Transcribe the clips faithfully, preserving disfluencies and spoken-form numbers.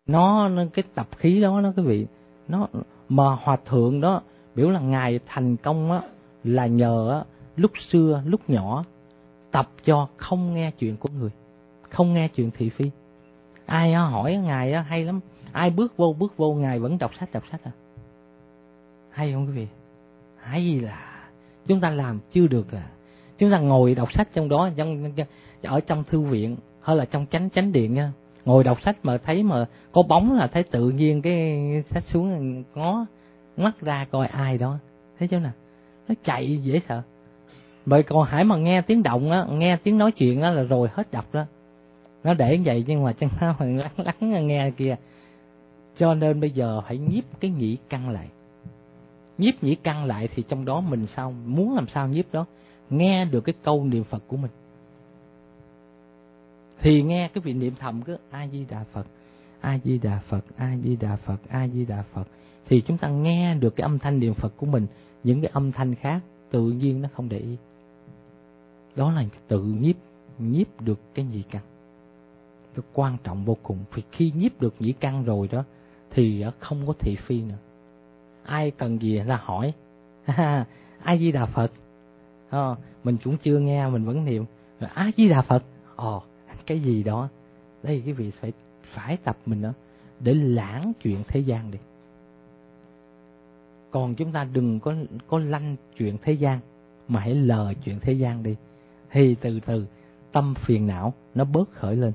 Nó, nó cái tập khí đó nó quý vị, nó mà hòa thượng đó biểu là ngài thành công á là nhờ á, lúc xưa lúc nhỏ tập cho không nghe chuyện của người, không nghe chuyện thị phi. Ai á, hỏi ngài á, hay lắm, ai bước vô bước vô ngài vẫn đọc sách đọc sách à. Hay không quý vị? Hay là chúng ta làm chưa được à. Chúng ta ngồi đọc sách trong đó, trong, ở trong thư viện hay là trong chánh chánh điện nha, ngồi đọc sách mà thấy mà có bóng là thấy tự nhiên cái sách xuống ngó mắt ra coi ai đó, thấy chưa nào, nó chạy dễ sợ. Bởi còn hãy mà nghe tiếng động á, nghe tiếng nói chuyện á là rồi hết đọc đó. Nó để như vậy nhưng mà chân nó lắng lắng nghe kia. Cho nên bây giờ hãy nhiếp cái nhĩ căn lại. Nhiếp nhĩ căn lại thì trong đó mình sao, muốn làm sao nhiếp đó, nghe được cái câu niệm Phật của mình. Thì nghe cái vị niệm thầm cứ A Di Đà Phật, A Di Đà Phật, A Di Đà Phật, A Di Đà Phật, thì chúng ta nghe được cái âm thanh niệm Phật của mình. Những cái âm thanh khác tự nhiên nó không để ý. Đó là tự nhiếp, nhiếp được cái nhĩ căn. Cái quan trọng vô cùng. Vì khi nhiếp được nhĩ căn rồi đó thì không có thị phi nữa. Ai cần gì là hỏi A Di Đà Phật, à, mình cũng chưa nghe mình vẫn niệm A Di Đà Phật. Ồ, cái gì đó đây cái vị phải phải tập mình đó để lãng chuyện thế gian đi. Còn chúng ta đừng có có lanh chuyện thế gian, mà hãy lờ chuyện thế gian đi, thì từ từ tâm phiền não nó bớt khởi lên.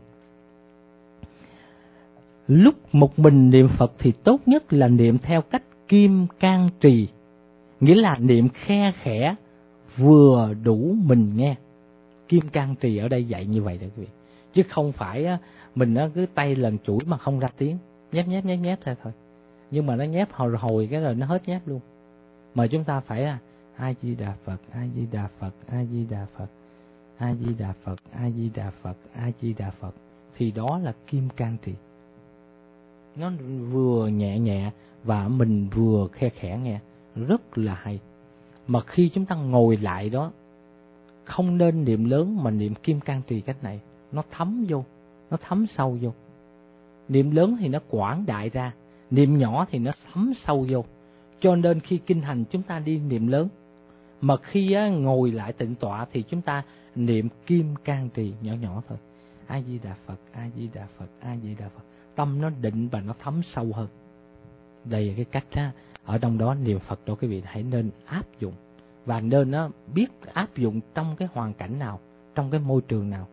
Lúc một mình niệm Phật thì tốt nhất là niệm theo cách kim can trì, nghĩa là niệm khe khẽ vừa đủ mình nghe. Kim can trì ở đây dạy như vậy đó quý vị, chứ không phải mình cứ tay lần chuỗi mà không ra tiếng, nhép nhép nhép nhép thôi thôi. Nhưng mà nó nhép hồi hồi cái rồi nó hết nhép luôn. Mà chúng ta phải là A Di Đà Phật, A Di Đà Phật, A Di Đà Phật, A Di Đà Phật, A Di Đà Phật, A Di Đà Phật, thì đó là kim can trì. Nó vừa nhẹ nhẹ và mình vừa khe khẽ nghe, rất là hay. Mà khi chúng ta ngồi lại đó, không nên niệm lớn mà niệm kim can trì cách này, nó thấm vô, nó thấm sâu vô. Niệm lớn thì nó quảng đại ra, niệm nhỏ thì nó thấm sâu vô. Cho nên khi kinh hành chúng ta đi niệm lớn, mà khi á, ngồi lại tịnh tọa thì chúng ta niệm kim can trì nhỏ nhỏ thôi. A Di Đà Phật, A Di Đà Phật, A Di Đà Phật. Tâm nó định và nó thấm sâu hơn. Đây là cái cách á, ở trong đó niệm Phật đó quý vị hãy nên áp dụng. Và nên nó biết áp dụng trong cái hoàn cảnh nào, trong cái môi trường nào.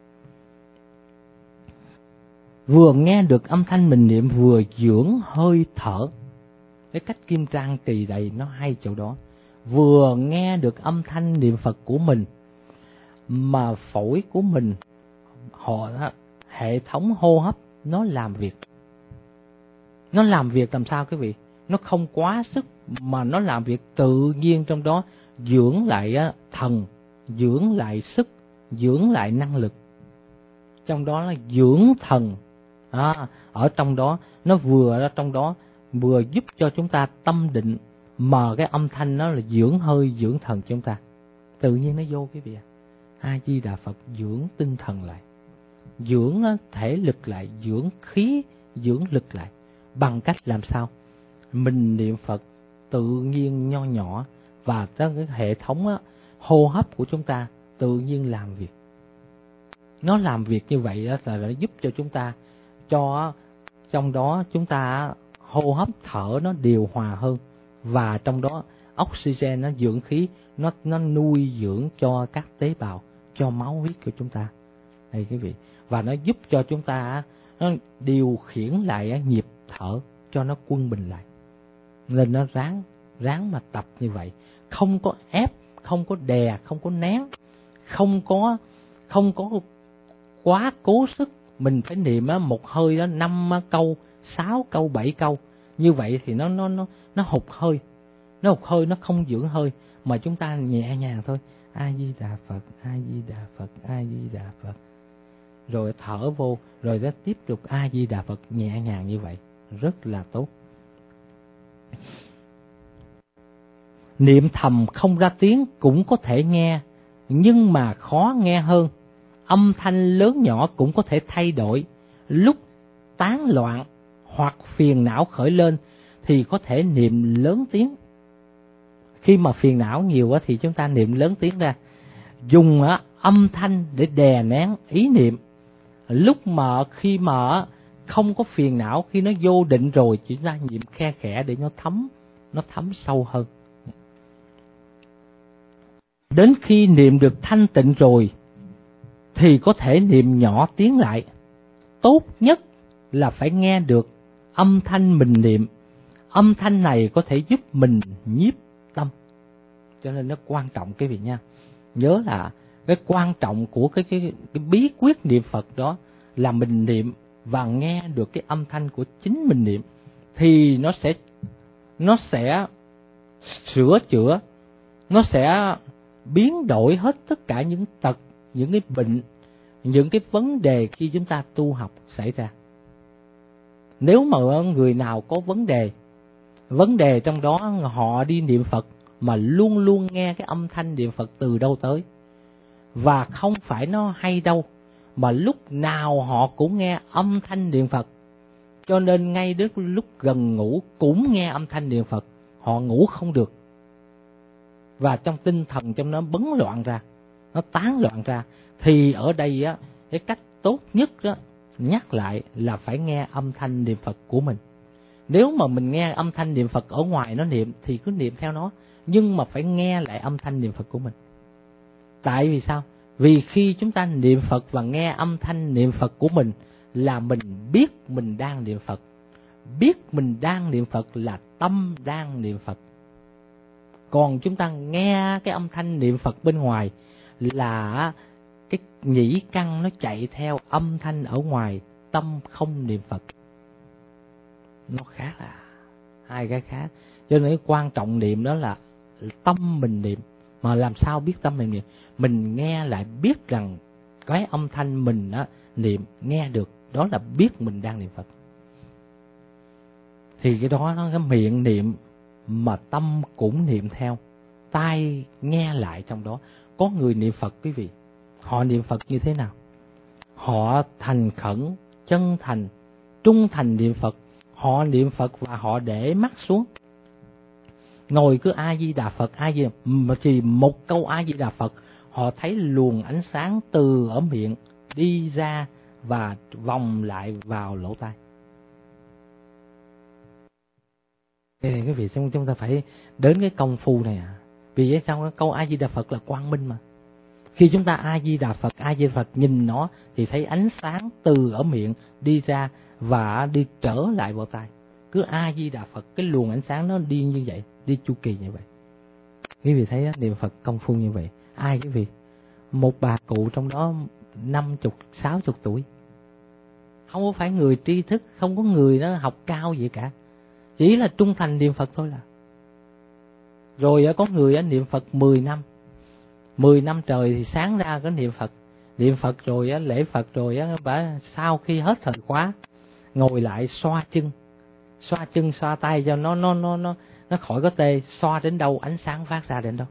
Vừa nghe được âm thanh mình niệm vừa dưỡng hơi thở. Cái cách kim can trì đây nó hay chỗ đó. Vừa nghe được âm thanh niệm Phật của mình mà phổi của mình, họ hệ thống hô hấp nó làm việc. Nó làm việc làm sao quý vị? Nó không quá sức mà nó làm việc tự nhiên trong đó, dưỡng lại thần, dưỡng lại sức, dưỡng lại năng lực. Trong đó là dưỡng thần. À, ở trong đó nó vừa ở trong đó vừa giúp cho chúng ta tâm định, mà cái âm thanh nó là dưỡng hơi dưỡng thần cho chúng ta. Tự nhiên nó vô quý vị. A Di Đà Phật dưỡng tinh thần lại, dưỡng thể lực lại, dưỡng khí, dưỡng lực lại. Bằng cách làm sao? Mình niệm Phật tự nhiên nho nhỏ, và cái hệ thống á, hô hấp của chúng ta tự nhiên làm việc. Nó làm việc như vậy đó là nó giúp cho chúng ta, cho trong đó chúng ta hô hấp thở nó điều hòa hơn, và trong đó oxygen nó dưỡng khí, nó nó nuôi dưỡng cho các tế bào, cho máu huyết của chúng ta. Đây quý vị, và nó giúp cho chúng ta nó điều khiển lại nhịp thở cho nó quân bình lại. Nên nó ráng ráng mà tập như vậy, không có ép, không có đè, không có nén, không có không có quá cố sức. Mình phải niệm một hơi đó năm câu, sáu câu, bảy câu. Như vậy thì nó nó nó nó hụt hơi. Nó hụt hơi, nó không dưỡng hơi, mà chúng ta nhẹ nhàng thôi. A Di Đà Phật, A Di Đà Phật, A Di Đà Phật. Rồi thở vô, rồi nó tiếp tục A Di Đà Phật nhẹ nhàng như vậy, rất là tốt. Niệm thầm không ra tiếng cũng có thể nghe, nhưng mà khó nghe hơn. Âm thanh lớn nhỏ cũng có thể thay đổi, lúc tán loạn hoặc phiền não khởi lên thì có thể niệm lớn tiếng. Khi mà phiền não nhiều quá thì chúng ta niệm lớn tiếng ra, dùng âm thanh để đè nén ý niệm. Lúc mà khi mà không có phiền não, khi nó vô định rồi, chúng ta niệm khe khẽ để nó thấm, nó thấm sâu hơn. Đến khi niệm được thanh tịnh rồi thì có thể niệm nhỏ tiếng lại. Tốt nhất là phải nghe được âm thanh mình niệm. Âm thanh này có thể giúp mình nhiếp tâm. Cho nên nó quan trọng cái vị nha. Nhớ là cái quan trọng của cái, cái, cái bí quyết niệm Phật đó là mình niệm và nghe được cái âm thanh của chính mình niệm, thì nó sẽ nó sẽ sửa chữa, nó sẽ biến đổi hết tất cả những tật, những cái bệnh, những cái vấn đề khi chúng ta tu học xảy ra. Nếu mà người nào có vấn đề, vấn đề trong đó họ đi niệm Phật mà luôn luôn nghe cái âm thanh niệm Phật từ đâu tới, và không phải nó hay đâu, mà lúc nào họ cũng nghe âm thanh niệm Phật, cho nên ngay đến lúc gần ngủ cũng nghe âm thanh niệm Phật, họ ngủ không được. Và trong tinh thần trong nó bấn loạn ra, nó tán loạn ra, thì ở đây á, cái cách tốt nhất đó, nhắc lại là phải nghe âm thanh niệm Phật của mình. Nếu mà mình nghe âm thanh niệm Phật ở ngoài nó niệm thì cứ niệm theo nó, nhưng mà phải nghe lại âm thanh niệm Phật của mình. Tại vì sao? Vì khi chúng ta niệm Phật và nghe âm thanh niệm Phật của mình là mình biết mình đang niệm Phật. Biết mình đang niệm Phật là tâm đang niệm Phật. Còn chúng ta nghe cái âm thanh niệm Phật bên ngoài là cái nhĩ căn nó chạy theo âm thanh ở ngoài, tâm không niệm Phật. Nó khác à, hai cái khác. Cho nên cái quan trọng niệm đó là tâm mình niệm. Mà làm sao biết tâm mình niệm? Mình nghe lại biết rằng cái âm thanh mình á, niệm nghe được, đó là biết mình đang niệm Phật. Thì cái đó nó cái miệng niệm mà tâm cũng niệm theo, tai nghe lại trong đó. Có người niệm Phật quý vị, họ niệm Phật như thế nào? Họ thành khẩn, chân thành, trung thành niệm Phật. Họ niệm Phật và họ để mắt xuống, ngồi cứ A Di Đà Phật, A Di Đà, mà chỉ một câu A Di Đà Phật, họ thấy luồng ánh sáng từ ở miệng đi ra và vòng lại vào lỗ tai. Đây là cái việc chúng ta phải đến cái công phu này à. Vì vậy sao câu A Di Đà Phật là quang minh mà. Khi chúng ta A Di Đà Phật, A Di Đà Phật nhìn nó thì thấy ánh sáng từ ở miệng đi ra và đi trở lại vào tai. Cứ A Di Đà Phật, cái luồng ánh sáng nó đi như vậy, đi chu kỳ như vậy. Quý vị thấy đó, niệm Phật công phu như vậy. Ai quý vị? Một bà cụ trong đó năm chục, sáu chục tuổi, không có phải người tri thức, không có người đó học cao gì cả, chỉ là trung thành niệm Phật thôi là. Rồi có người niệm Phật mười năm, mười năm trời thì sáng ra có niệm Phật, niệm Phật rồi lễ Phật rồi bà sau khi hết thời khóa ngồi lại xoa chân, xoa chân xoa tay cho nó nó nó nó nó khỏi có tê, xoa đến đâu ánh sáng phát ra đến đâu.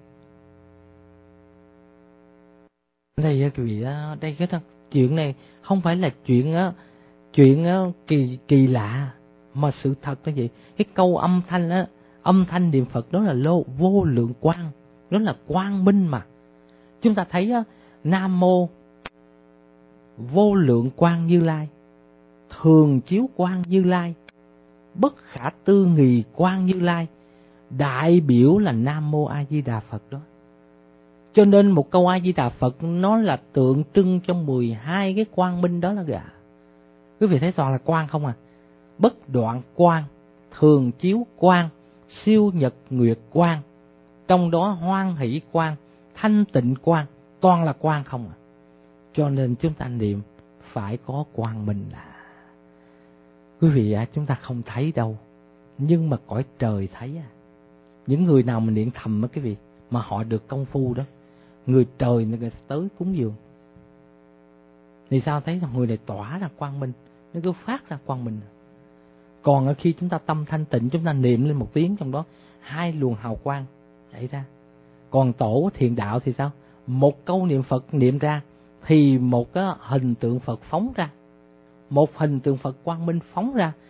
Đây quý vị đó, đây cái đó, chuyện này không phải là chuyện á, chuyện á, kỳ kỳ lạ, mà sự thật là gì? Cái câu âm thanh á, âm thanh niệm Phật đó là lô vô lượng quang, đó là quang minh mà. Chúng ta thấy á, Nam mô vô lượng quang Như Lai, thường chiếu quang Như Lai, bất khả tư nghì quang Như Lai, đại biểu là Nam mô A Di Đà Phật đó. Cho nên một câu A Di Đà Phật nó là tượng trưng cho mười hai cái quang minh đó là gà. Quý vị thấy toàn là quang không à? Bất đoạn quang, thường chiếu quang, siêu nhật nguyệt quang, trong đó hoan hỷ quang, thanh tịnh quang, toàn là quang không à. Cho nên chúng ta niệm phải có quang minh là. Quý vị à, chúng ta không thấy đâu, nhưng mà cõi trời thấy à. Những người nào mà niệm thầm á quý vị, mà họ được công phu đó, người trời người ta tới cúng dường. Thì sao thấy là người này tỏa ra quang minh, nó cứ phát ra quang minh. Còn khi chúng ta tâm thanh tịnh, chúng ta niệm lên một tiếng, trong đó hai luồng hào quang chạy ra. Còn tổ thiền đạo thì sao? Một câu niệm Phật niệm ra thì một cái hình tượng Phật phóng ra, một hình tượng Phật quang minh phóng ra.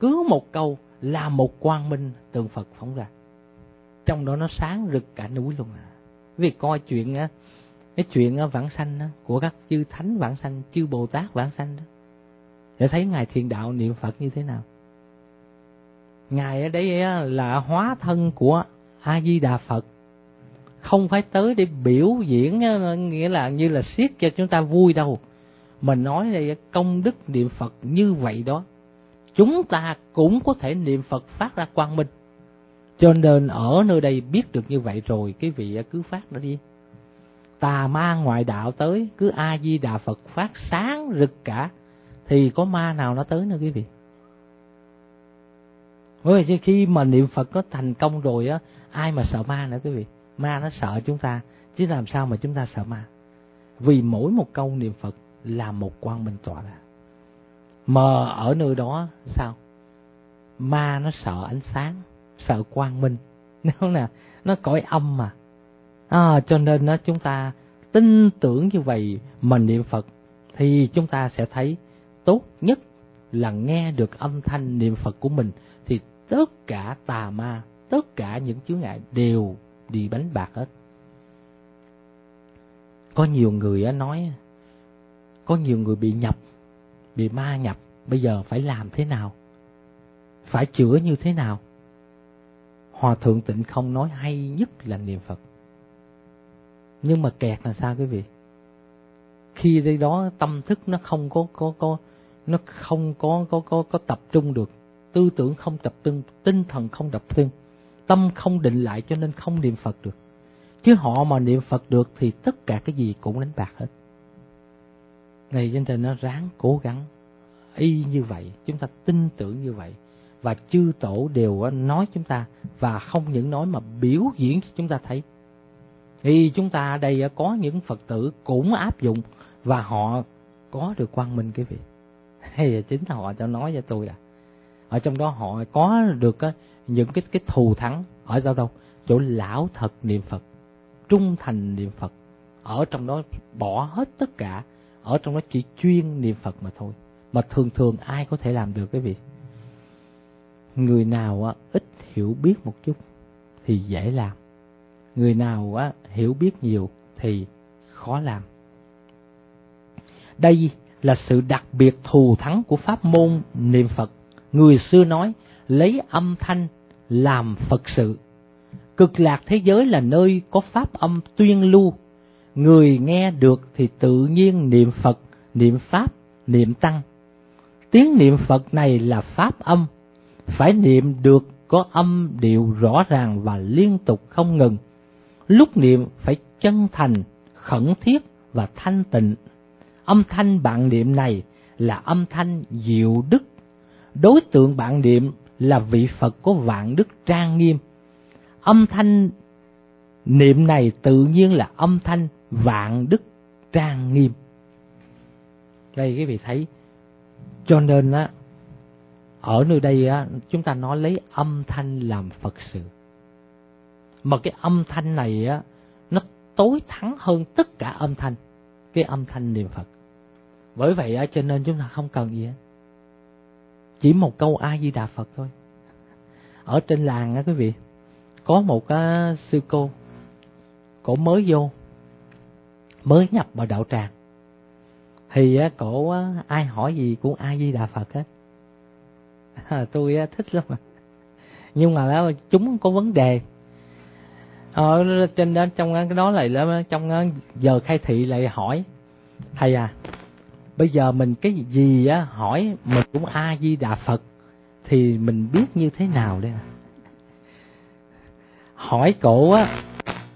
cứ một câu là một quang minh tượng Phật phóng ra. Trong đó nó sáng rực cả núi luôn à. Vì coi chuyện á, cái chuyện vãng sanh đó, của các chư thánh vãng sanh, chư Bồ Tát vãng sanh đó, để thấy Ngài Thiền Đạo niệm Phật như thế nào. Ngài ở đây là hóa thân của A Di Đà Phật, không phải tới để biểu diễn, nghĩa là như là siết cho chúng ta vui đâu. Mình nói đây công đức niệm Phật như vậy đó, chúng ta cũng có thể niệm Phật phát ra quang minh. Cho nên ở nơi đây biết được như vậy rồi, cái vị cứ phát nó đi. Tà ma ngoại đạo tới, cứ A Di Đà Phật phát sáng rực cả, thì có ma nào nó tới nữa quý vị. Bởi vì khi mà niệm Phật nó thành công rồi á, ai mà sợ ma nữa quý vị. Ma nó sợ chúng ta, chứ làm sao mà chúng ta sợ ma. Vì mỗi một câu niệm Phật là một quang minh tỏa ra. Mà ở nơi đó sao? Ma nó sợ ánh sáng, sợ quang minh. Nếu nè, nó cõi âm mà. À, cho nên đó, chúng ta tin tưởng như vậy mà niệm Phật thì chúng ta sẽ thấy tốt nhất là nghe được âm thanh niệm Phật của mình, thì tất cả tà ma, tất cả những chướng ngại đều đi bánh bạc hết. Có nhiều người nói, có nhiều người bị nhập, bị ma nhập, bây giờ phải làm thế nào? Phải chữa như thế nào? Hòa Thượng Tịnh Không nói hay nhất là niệm Phật. Nhưng mà kẹt là sao quý vị? Khi đây đó tâm thức nó không có có có nó không có có có có tập trung được, tư tưởng không tập trung, tinh thần không tập trung, tâm không định lại, cho nên không niệm Phật được. Chứ họ mà niệm Phật được thì tất cả cái gì cũng đánh bạc hết. Này cho nên nó ráng cố gắng y như vậy, chúng ta tin tưởng như vậy, và chư tổ đều nói chúng ta, và không những nói mà biểu diễn cho chúng ta thấy. Thì chúng ta ở đây có những Phật tử cũng áp dụng và họ có được quang minh quý vị. Hay chính là họ cho nói cho tôi à. Ở trong đó họ có được những cái cái thù thắng ở đâu đâu, chỗ lão thật niệm Phật, trung thành niệm Phật. Ở trong đó bỏ hết tất cả, ở trong đó chỉ chuyên niệm Phật mà thôi. Mà thường thường ai có thể làm được quý vị? Người nào ít hiểu biết một chút thì dễ làm. Người nào á, hiểu biết nhiều thì khó làm. Đây là sự đặc biệt thù thắng của pháp môn niệm Phật. Người xưa nói, lấy âm thanh làm Phật sự. Cực lạc thế giới là nơi có pháp âm tuyên lưu. Người nghe được thì tự nhiên niệm Phật, niệm Pháp, niệm Tăng. Tiếng niệm Phật này là pháp âm, phải niệm được có âm điệu rõ ràng và liên tục không ngừng. Lúc niệm phải chân thành, khẩn thiết và thanh tịnh. Âm thanh bạn niệm này là âm thanh diệu đức. Đối tượng bạn niệm là vị Phật có vạn đức trang nghiêm. Âm thanh niệm này tự nhiên là âm thanh vạn đức trang nghiêm. Đây quý vị thấy. Cho nên á, ở nơi đây á, chúng ta nói lấy âm thanh làm Phật sự. Mà cái âm thanh này á, nó tối thắng hơn tất cả âm thanh, cái âm thanh niệm Phật. Bởi vậy á, cho nên chúng ta không cần gì hết, chỉ một câu A Di Đà Phật thôi. Ở trên làng á quý vị, có một uh, sư cô, cổ mới vô, mới nhập vào đạo tràng, thì uh, cổ uh, ai hỏi gì cũng A Di Đà Phật hết. À, tôi uh, thích lắm mà. Nhưng mà uh, chúng có vấn đề. Ở trên đó, trong cái đó lại là trong giờ khai thị lại hỏi thầy à, bây giờ mình cái gì á hỏi mình cũng A Di Đà Phật thì mình biết như thế nào đây? Hỏi cổ á,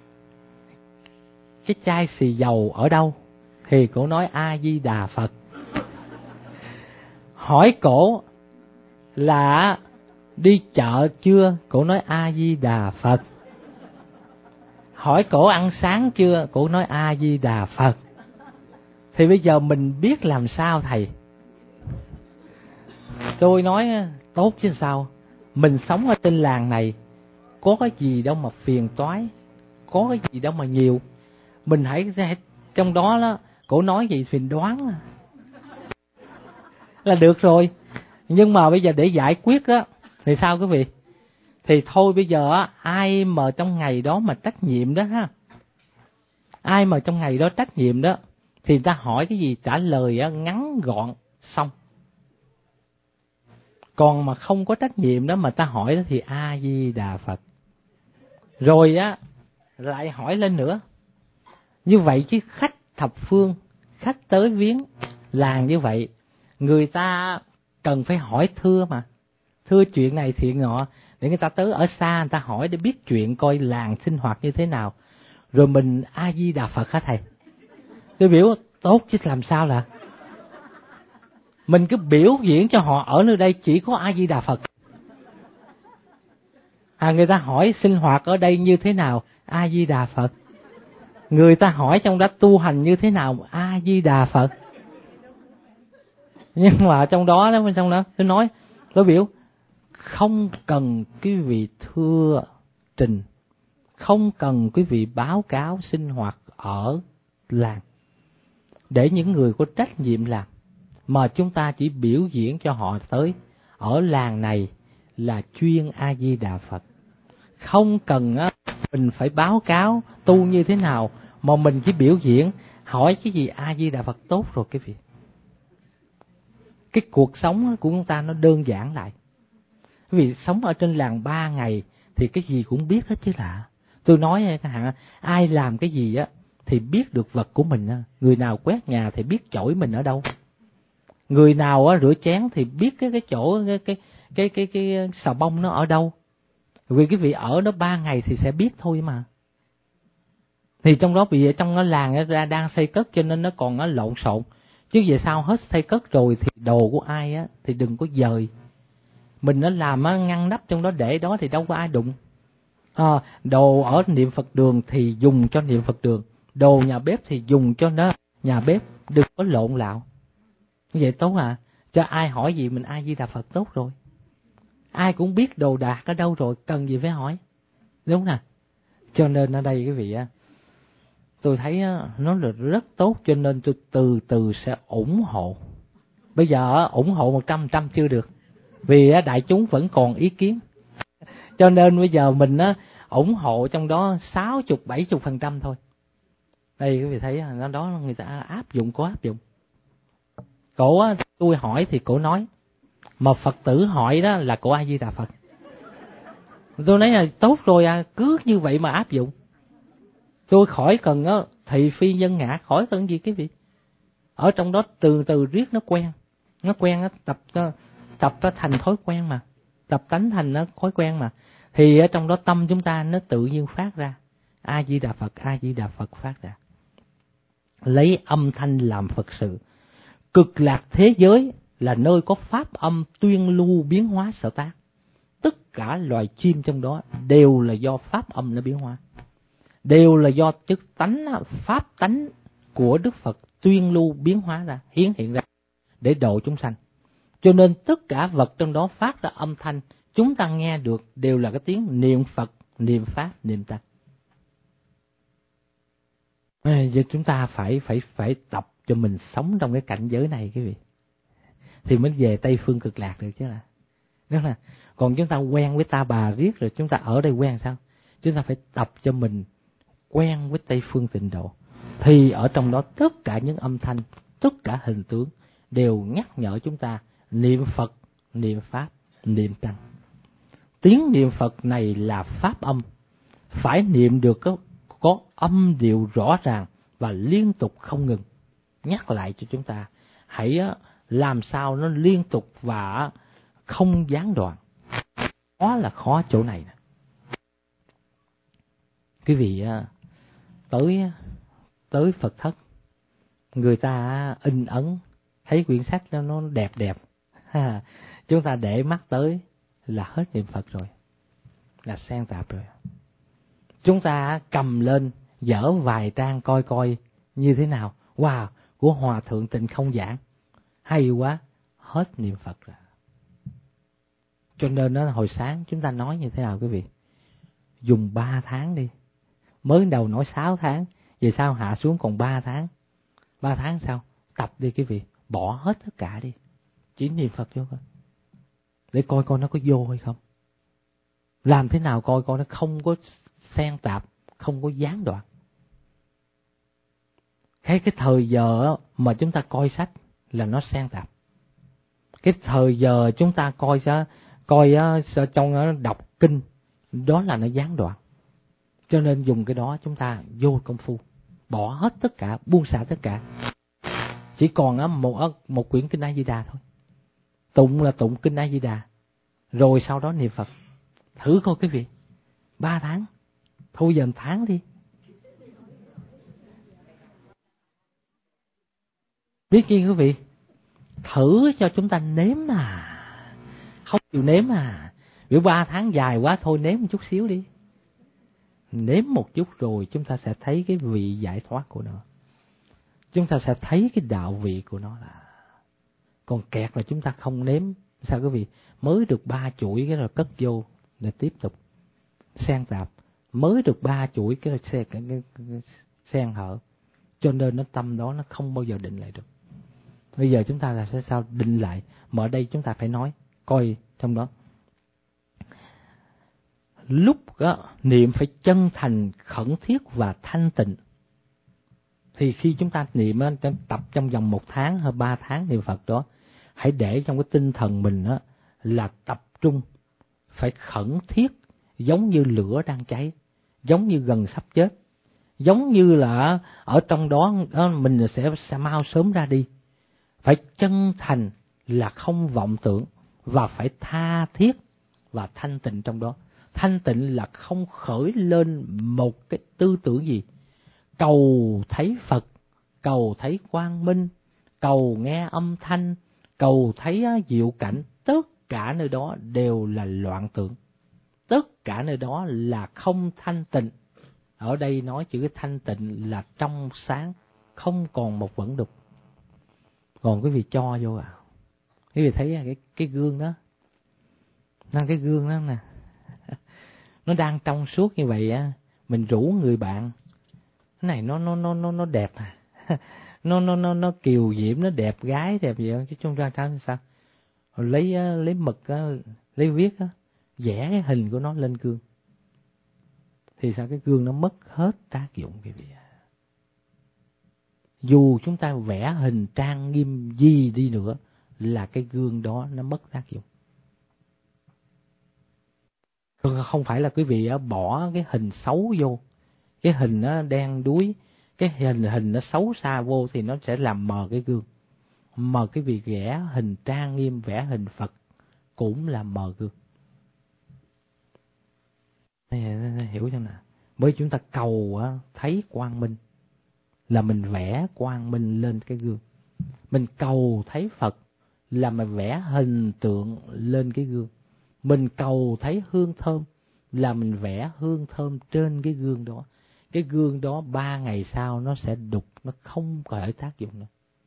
cái chai xì dầu ở đâu thì cổ nói A Di Đà Phật. Hỏi cổ là đi chợ chưa, cổ nói A Di Đà Phật. Hỏi cổ ăn sáng chưa, cổ nói A Di Đà Phật. Thì bây giờ mình biết làm sao thầy? Tôi nói tốt chứ sao. Mình sống ở trên làng này, có cái gì đâu mà phiền toái, có cái gì đâu mà nhiều. Mình hãy trong đó đó, cổ nói gì thì đoán là được rồi. Nhưng mà bây giờ để giải quyết đó thì sao quý vị? Thì thôi bây giờ ai mà trong ngày đó mà trách nhiệm đó ha, ai mà trong ngày đó trách nhiệm đó thì người ta hỏi cái gì trả lời ngắn gọn xong. Còn mà không có trách nhiệm đó mà ta hỏi đó thì A Di Đà Phật. Rồi á lại hỏi lên nữa. Như vậy chứ khách thập phương, khách tới viếng làng như vậy, người ta cần phải hỏi thưa mà. Thưa chuyện này chuyện nọ, để người ta tới ở xa người ta hỏi để biết chuyện coi làng sinh hoạt như thế nào. Rồi mình A Di Đà Phật hả thầy? Tôi biểu tốt chứ làm sao là. Mình cứ biểu diễn cho họ ở nơi đây chỉ có A Di Đà Phật. À, người ta hỏi sinh hoạt ở đây như thế nào? A Di Đà Phật. Người ta hỏi trong đó tu hành như thế nào? A Di Đà Phật. Nhưng mà trong đó đó trong đó tôi nói, tôi biểu không cần quý vị thưa trình, không cần quý vị báo cáo sinh hoạt ở làng để những người có trách nhiệm làm, mà chúng ta chỉ biểu diễn cho họ tới ở làng này là chuyên A Di Đà Phật. Không cần á mình phải báo cáo tu như thế nào, mà mình chỉ biểu diễn hỏi cái gì A Di Đà Phật tốt rồi quý vị. Cái cuộc sống của chúng ta nó đơn giản lại. Vì sống ở trên làng ba ngày thì cái gì cũng biết hết chứ lạ. Tôi nói các bạn, ai làm cái gì á thì biết được vật của mình á. Người nào quét nhà thì biết chổi mình ở đâu. Người nào á rửa chén thì biết cái cái chỗ cái cái cái cái, cái, cái xà bông nó ở đâu. Vì cái vị ở đó ba ngày thì sẽ biết thôi mà. Thì trong đó vì ở trong nó làng ra đang xây cất cho nên nó còn nó lộn xộn. Chứ về sau hết xây cất rồi thì đồ của ai á thì đừng có dời. Mình nó làm á ngăn nắp trong đó để đó thì đâu có ai đụng. À, đồ ở niệm Phật đường thì dùng cho niệm Phật đường, đồ nhà bếp thì dùng cho nó nhà bếp, đừng có lộn lạo. Như vậy tốt à? Cho ai hỏi gì mình A Di Đà Phật tốt rồi. Ai cũng biết đồ đạc ở đâu rồi, cần gì phải hỏi. Đúng nè. Cho nên ở đây cái vị á, tôi thấy nó là rất tốt, cho nên tôi từ từ sẽ ủng hộ. Bây giờ ủng hộ một trăm phần trăm chưa được, vì đại chúng vẫn còn ý kiến. Cho nên bây giờ mình ủng hộ trong đó sáu mươi bảy mươi phần trăm thôi. Đây quý vị thấy nó đó người ta áp dụng, có áp dụng. Cổ tôi hỏi thì cổ nói, mà Phật tử hỏi đó là cổ A Di Đà Phật. Tôi nói là tốt rồi à, cứ như vậy mà áp dụng. Tôi khỏi cần á thị phi nhân ngã, khỏi cần gì cái vị. Ở trong đó từ từ riết nó quen, nó quen nó tập tập nó thành thói quen mà, tập tánh thành nó thói quen mà. Thì ở trong đó tâm chúng ta nó tự nhiên phát ra A Di Đà Phật, A Di Đà Phật phát ra. Lấy âm thanh làm Phật sự. Cực lạc thế giới là nơi có pháp âm tuyên lưu biến hóa sở tác. Tất cả loài chim trong đó đều là do pháp âm nó biến hóa, đều là do chức tánh, pháp tánh của Đức Phật tuyên lưu biến hóa ra, hiển hiện ra để độ chúng sanh. Cho nên tất cả vật trong đó phát ra âm thanh chúng ta nghe được đều là cái tiếng niệm Phật, niệm Pháp, niệm Tăng. Giờ chúng ta phải phải phải tập cho mình sống trong cái cảnh giới này quý vị, thì mới về Tây Phương Cực Lạc được chứ là. Đúng là còn chúng ta quen với Ta Bà riết rồi chúng ta ở đây quen sao? Chúng ta phải tập cho mình quen với Tây Phương Tịnh Độ, thì ở trong đó tất cả những âm thanh, tất cả hình tướng đều nhắc nhở chúng ta niệm Phật, niệm Pháp, niệm Tăng. Tiếng niệm Phật này là pháp âm, phải niệm được có, có âm điệu rõ ràng và liên tục không ngừng. Nhắc lại cho chúng ta, hãy làm sao nó liên tục và không gián đoạn. Khó là khó chỗ này nè. Quý vị tới tới Phật thất, người ta in ấn thấy quyển sách nó nó đẹp đẹp, chúng ta để mắt tới là hết niệm Phật rồi, là xen tạp rồi. Chúng ta cầm lên dở vài trang coi coi như thế nào, wow, của Hòa Thượng Tịnh Không Giảng, hay quá, hết niệm Phật rồi. Cho nên đó, hồi sáng chúng ta nói như thế nào quý vị? Dùng ba tháng đi. Mới đầu nói sáu tháng, về sau hạ xuống còn ba tháng. ba tháng sau? Tập đi quý vị, bỏ hết tất cả đi. Chỉ niệm Phật vô thôi. để coi coi nó có vô hay không. Làm thế nào coi coi nó không có xen tạp, không có gián đoạn. Cái cái thời giờ mà chúng ta coi sách là nó xen tạp. Cái thời giờ chúng ta coi coi trong đọc kinh, đó là nó gián đoạn. Cho nên dùng cái đó chúng ta vô công phu, bỏ hết tất cả, buông xả tất cả. Chỉ còn một một quyển kinh A Di Đà thôi. Tụng là tụng kinh A Di Đà, rồi sau đó niệm Phật. Thử coi quý vị, ba tháng, thôi giờ một tháng đi. Biết chi quý vị? Thử cho chúng ta nếm mà. Không chịu nếm à. Vì ba tháng dài quá, thôi nếm một chút xíu đi. Nếm một chút rồi chúng ta sẽ thấy cái vị giải thoát của nó. Chúng ta sẽ thấy cái đạo vị của nó là. Còn kẹt là chúng ta không nếm. Sao quý vị? Mới được ba chuỗi cái rồi cất vô để tiếp tục xen tạp. Mới được ba chuỗi cái rồi xen, cái, cái, cái, xen hở. Cho nên nó tâm đó nó không bao giờ định lại được. Bây giờ chúng ta là sẽ sao định lại? Mà ở đây chúng ta phải nói, coi trong đó. Lúc đó, niệm phải chân thành, khẩn thiết và thanh tịnh. Thì khi chúng ta niệm, tập trong vòng một tháng hay ba tháng niệm Phật đó, hãy để trong cái tinh thần mình đó, là tập trung, phải khẩn thiết, giống như lửa đang cháy, giống như gần sắp chết, giống như là ở trong đó mình sẽ, sẽ mau sớm ra đi. Phải chân thành là không vọng tưởng, và phải tha thiết và thanh tịnh trong đó. Thanh tịnh là không khởi lên một cái tư tưởng gì. Cầu thấy Phật, cầu thấy quang minh, cầu nghe âm thanh, cầu thấy diệu cảnh, tất cả nơi đó đều là loạn tưởng. Tất cả nơi đó là không thanh tịnh. Ở đây nói chữ cái thanh tịnh là trong sáng, không còn một vẩn đục. Còn quý vị cho vô à, quý vị thấy cái cái gương đó, nó cái gương đó nè, nó đang trong suốt như vậy á, mình rủ người bạn, cái này nó nó nó nó nó đẹp à, nó nó nó nó kiều diễm, nó đẹp gái đẹp gì đó, chứ chúng ta thấy sao? Rồi lấy lấy mực lấy viết á, vẽ cái hình của nó lên gương, thì sao cái gương nó mất hết tác dụng quý vị. Dù chúng ta vẽ hình trang nghiêm gì đi nữa, là cái gương đó nó mất tác dụng. Không phải là quý vị bỏ cái hình xấu vô, cái hình nó đen đuối, cái hình hình nó xấu xa vô thì nó sẽ làm mờ cái gương. Mà cái việc vẽ hình trang nghiêm, vẽ hình Phật cũng là mờ gương. Hiểu chưa nào? Bởi chúng ta cầu thấy quang minh là mình vẽ quang minh lên cái gương. Mình cầu thấy Phật là mình vẽ hình tượng lên cái gương. Mình cầu thấy hương thơm là mình vẽ hương thơm trên cái gương đó. Cái gương đó ba ngày sau nó sẽ đục, nó không có tác dụng nữa.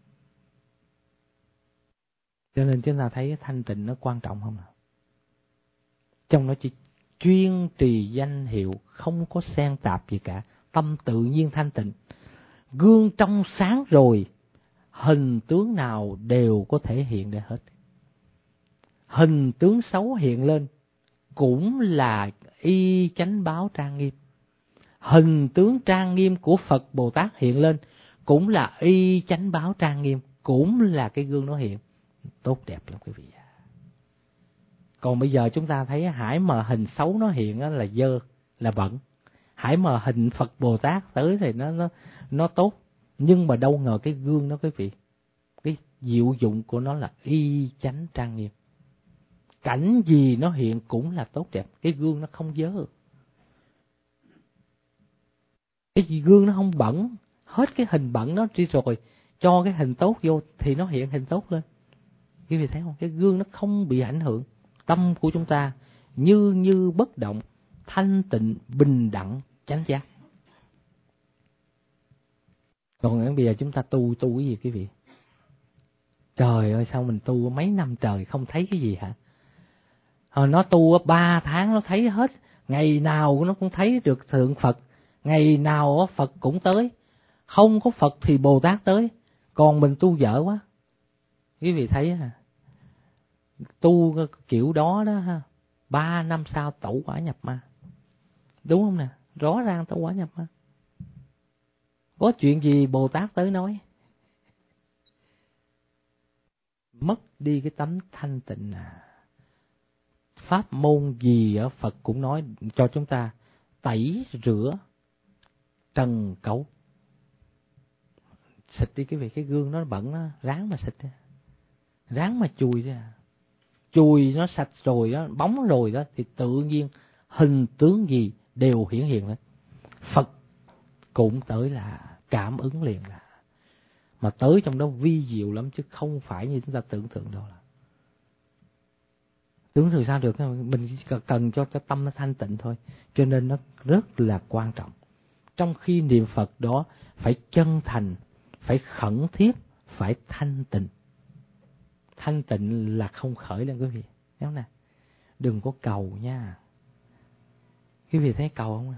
Cho nên chúng ta thấy cái thanh tịnh nó quan trọng không nào? Trong nó chỉ chuyên trì danh hiệu, không có xen tạp gì cả, tâm tự nhiên thanh tịnh. Gương trong sáng rồi, hình tướng nào đều có thể hiện ra hết. Hình tướng xấu hiện lên cũng là y chánh báo trang nghiêm. Hình tướng trang nghiêm của Phật Bồ Tát hiện lên cũng là y chánh báo trang nghiêm, cũng là cái gương nó hiện. Tốt đẹp lắm quý vị. Còn bây giờ chúng ta thấy hãy mà hình xấu nó hiện là dơ, là bẩn. Hãy mà hình Phật Bồ Tát tới thì nó nó nó tốt. Nhưng mà đâu ngờ cái gương đó quý vị, cái diệu dụng của nó là y chánh trang nghiêm. Cảnh gì nó hiện cũng là tốt đẹp, cái gương nó không dơ. Cái gì gương nó không bẩn, hết cái hình bẩn nó đi rồi, cho cái hình tốt vô thì nó hiện hình tốt lên. Quý vị thấy không? Cái gương nó không bị ảnh hưởng. Tâm của chúng ta như như bất động, thanh tịnh, bình đẳng, chánh giác. Còn bây giờ chúng ta tu, tu cái gì quý vị? Trời ơi, sao mình tu mấy năm trời không thấy cái gì hả? Hồi nó tu ba tháng nó thấy hết, ngày nào nó cũng thấy được thượng Phật, ngày nào Phật cũng tới, không có Phật thì Bồ Tát tới, còn mình tu dở quá. Quý vị thấy à? tu kiểu đó đó ha, ba năm sau tẩu hỏa nhập ma. Đúng không nè? Rõ ràng tẩu hỏa nhập ma. Có chuyện gì Bồ Tát tới nói? Mất đi cái tánh thanh tịnh à. Pháp môn gì ở Phật cũng nói cho chúng ta tẩy rửa trần cấu. Xịt đi cái việc cái gương nó bẩn, nó ráng mà xịt ra, ráng mà chùi ra. Chùi nó sạch rồi đó, bóng rồi đó, thì tự nhiên hình tướng gì đều hiển hiện lên. Phật cũng tới là cảm ứng liền là. Mà tới trong đó vi diệu lắm chứ không phải như chúng ta tưởng tượng đâu. Là tưởng tượng sao được, mình chỉ cần cho cho tâm nó thanh tịnh thôi. Cho nên nó rất là quan trọng. Trong khi niệm Phật đó phải chân thành, phải khẩn thiết, phải thanh tịnh. Thanh tịnh là không khởi lên quý vị. Đúng nè. Đừng có cầu nha. Quý vị thấy cầu không?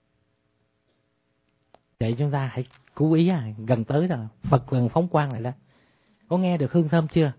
Vậy chúng ta hãy chú ý à, gần tới rồi. Phật gần phóng quang lại đó. Có nghe được hương thơm chưa?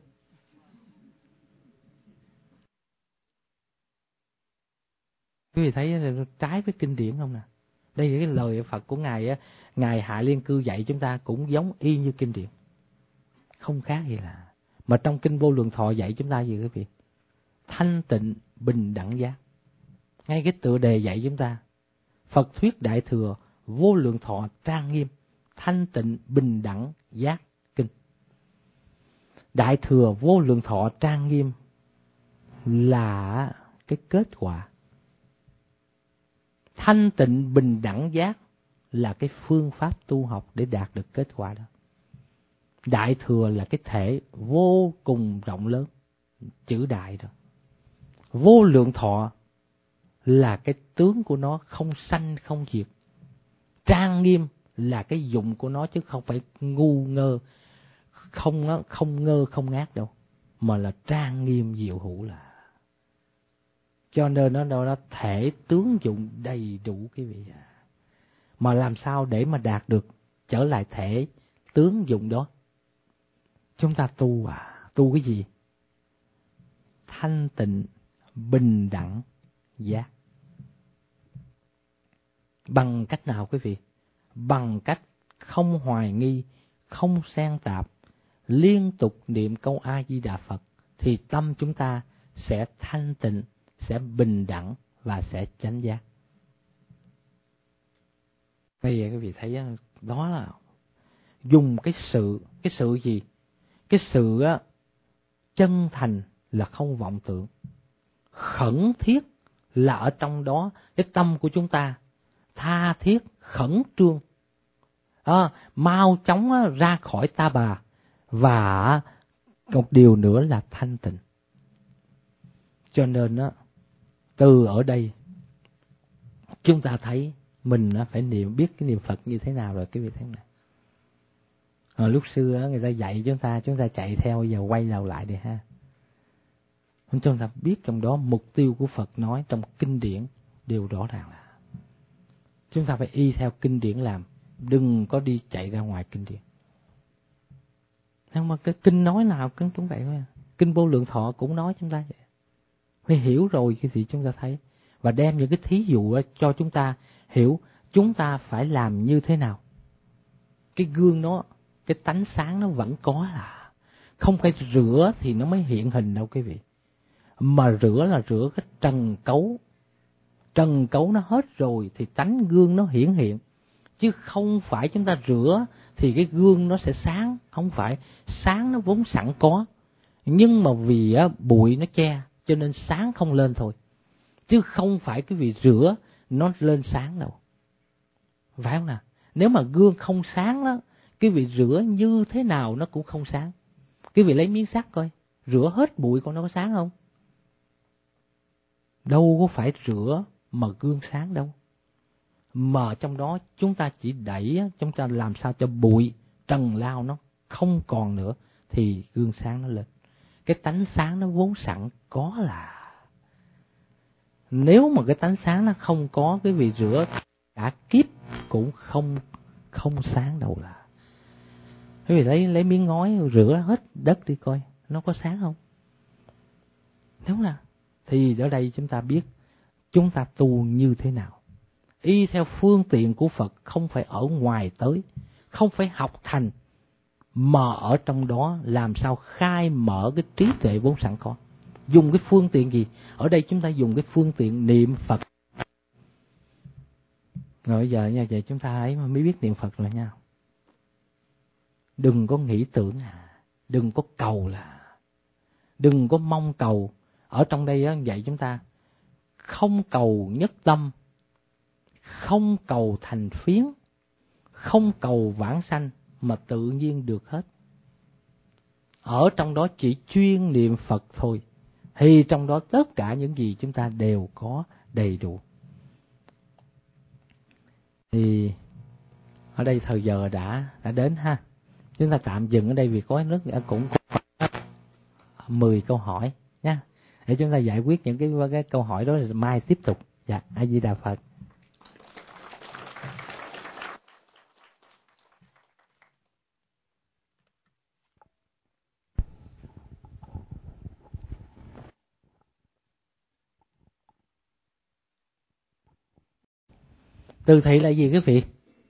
Quý vị thấy trái với kinh điển không nè? Đây là cái lời Phật của Ngài, Ngài Hạ Liên Cư dạy chúng ta cũng giống y như kinh điển. Không khác gì là. Mà trong kinh Vô Lượng Thọ dạy chúng ta gì quý vị? Thanh tịnh bình đẳng giác. Ngay cái tựa đề dạy chúng ta. Phật thuyết Đại Thừa Vô Lượng Thọ trang nghiêm, thanh tịnh bình đẳng giác kinh. Đại Thừa Vô Lượng Thọ trang nghiêm là cái kết quả. Thanh tịnh bình đẳng giác là cái phương pháp tu học để đạt được kết quả đó. Đại Thừa là cái thể vô cùng rộng lớn, chữ đại đó. Vô Lượng Thọ là cái tướng của nó không sanh không diệt. Trang nghiêm là cái dụng của nó chứ không phải ngu ngơ, không không ngơ không ngát đâu, mà là trang nghiêm diệu hữu là. Cho nên nó nó thể tướng dụng đầy đủ quý vị à. Mà làm sao để mà đạt được trở lại thể tướng dụng đó? Chúng ta tu à, tu cái gì? Thanh tịnh bình đẳng giác. Bằng cách nào quý vị? Bằng cách không hoài nghi, không xen tạp, liên tục niệm câu A Di Đà Phật thì tâm chúng ta sẽ thanh tịnh, sẽ bình đẳng và sẽ chánh giác. Bây giờ quý vị thấy đó là dùng cái sự, cái sự gì? Cái sự chân thành là không vọng tưởng. Khẩn thiết là ở trong đó cái tâm của chúng ta tha thiết, khẩn trương, à, mau chóng ra khỏi ta bà. Và một điều nữa là thanh tịnh. Cho nên á, từ ở đây chúng ta thấy mình phải niệm, biết cái niệm Phật như thế nào rồi quý vị thấy nào. À, lúc xưa người ta dạy chúng ta, chúng ta chạy theo, giờ quay đầu lại đi ha. Chúng ta biết trong đó mục tiêu của Phật nói trong kinh điển đều rõ ràng là chúng ta phải y theo kinh điển làm, đừng có đi chạy ra ngoài kinh điển. Nhưng mà cái kinh nói nào cũng cũng vậy thôi. Kinh Vô Lượng Thọ cũng nói chúng ta vậy. Phải hiểu rồi cái gì chúng ta thấy. Và đem những cái thí dụ cho chúng ta hiểu chúng ta phải làm như thế nào. Cái gương nó, cái tánh sáng nó vẫn có là. Không phải rửa thì nó mới hiện hình đâu quý vị. Mà rửa là rửa cái trần cấu. Trần cấu nó hết rồi thì tánh gương nó hiển hiện. Chứ không phải chúng ta rửa thì cái gương nó sẽ sáng. Không phải, sáng nó vốn sẵn có. Nhưng mà vì bụi nó che cho nên sáng không lên thôi. Chứ không phải cái vì rửa nó lên sáng đâu. Phải không nào? Nếu mà gương không sáng đó, cái vị rửa như thế nào nó cũng không sáng. Cái vị lấy miếng sắt coi, rửa hết bụi còn nó có sáng không? Đâu có phải rửa mà gương sáng đâu. Mà trong đó chúng ta chỉ đẩy, chúng ta làm sao cho bụi, trần lao nó không còn nữa thì gương sáng nó lên. Cái tánh sáng nó vốn sẵn có là. Nếu mà cái tánh sáng nó không có, cái vị rửa cả kiếp cũng không không sáng đâu là. Quý vị lấy lấy miếng ngói rửa hết đất đi coi, nó có sáng không? Đúng rồi. Thì ở đây chúng ta biết chúng ta tu như thế nào. Y theo phương tiện của Phật, không phải ở ngoài tới, không phải học thành, mà ở trong đó làm sao khai mở cái trí tuệ vốn sẵn có. Dùng cái phương tiện gì? Ở đây chúng ta dùng cái phương tiện niệm Phật. Rồi bây giờ nha, vậy chúng ta ấy mà mới biết niệm Phật rồi nha. Đừng có nghĩ tưởng à, đừng có cầu là, đừng có mong cầu. Ở trong đây á, dạy chúng ta không cầu nhất tâm, không cầu thành phiến, không cầu vãng sanh, mà tự nhiên được hết. Ở trong đó chỉ chuyên niệm Phật thôi, thì trong đó tất cả những gì chúng ta đều có đầy đủ. Thì ở đây thời giờ đã đã đến ha. Chúng ta tạm dừng ở đây vì có nước cũng có mười câu hỏi nha. Để chúng ta giải quyết những cái, cái câu hỏi đó rồi mai tiếp tục. Dạ, A Di Đà Phật. Từ thị là gì quý vị?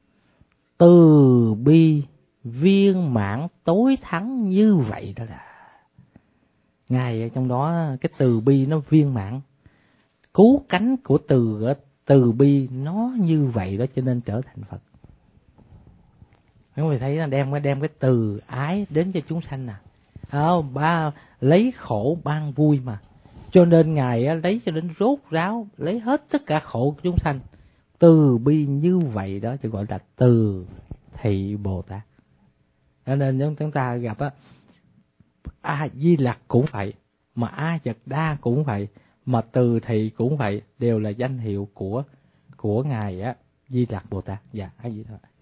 Từ bi viên mãn tối thắng như vậy đó là. Ngài ở trong đó cái từ bi nó viên mãn. Cứu cánh của từ từ bi nó như vậy đó, cho nên trở thành Phật. Các người thấy là đem cái đem cái từ ái đến cho chúng sanh nè. À, ba lấy khổ ban vui mà. Cho nên Ngài lấy cho đến rốt ráo, lấy hết tất cả khổ của chúng sanh. Từ bi như vậy đó thì gọi là từ thị Bồ Tát. Cho nên chúng ta gặp á, A Di Lặc cũng vậy, mà A Dật Đa cũng vậy, mà từ thị cũng vậy, đều là danh hiệu của của Ngài á Di Lặc Bồ Tát. Dạ, A Di Đà.